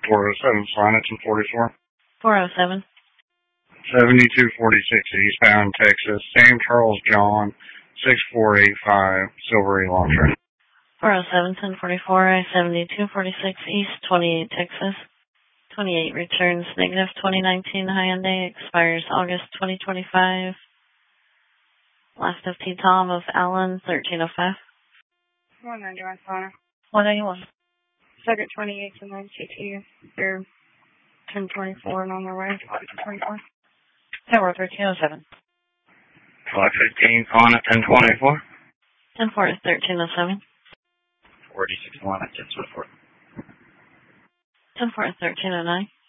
407, sign it, 1044. 407. 7246 eastbound Texas, Sam Charles John, 6485, Silver Elon Train. 407, 1044, 7246 East, 28 Texas. 28 returns negative 2019 Hyundai, expires August 2025. Last of T. Tom of Allen, 1305. 191, Connor. 191. Second 28 to 922. They're 1024 and on their way. 24. Tower 1307. 515, on at 1024. 10-4 is 1307. 46 on at 1024. 10-4 is 1309.